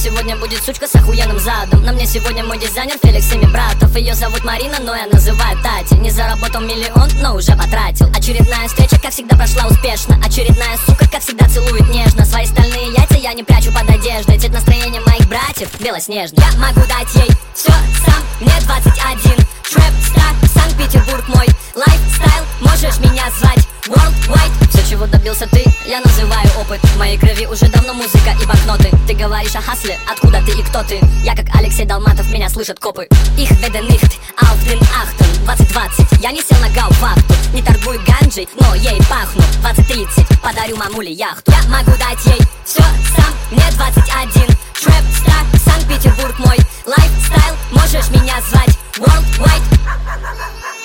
сегодня будет сучка с охуенным задом. На мне сегодня мой дизайнер Феликс Семибратов. Ее зовут Марина, но я называю Тати. Не заработал миллион, но уже потратил. Очередная встреча, как всегда, прошла успешно. Очередная сука, как всегда, целует нежно. Свои стальные яйца я не прячу под одеждой. Цвет настроения моих братьев белоснежный. Я могу дать ей все сам, мне 21. Трэп-стар, Санкт-Петербург мой лайфстайл. Можешь меня звать Worldwide. Все, чего добился ты, я называю опыт. В моей крови уже давно музыка и банкноты. Ты говоришь о хасле, откуда ты и кто ты? Я как Алексей Долматов, меня слышат копы. Их веденихт, auf den Achten. 2020, я не сел на гауфакту. Не торгую ганджей, но ей пахну. 2030, подарю мамуле яхту. Я могу дать ей все сам, мне 21. Трэп-стар, Санкт-Петербург мой лайфстайл. Можешь меня звать Worldwide.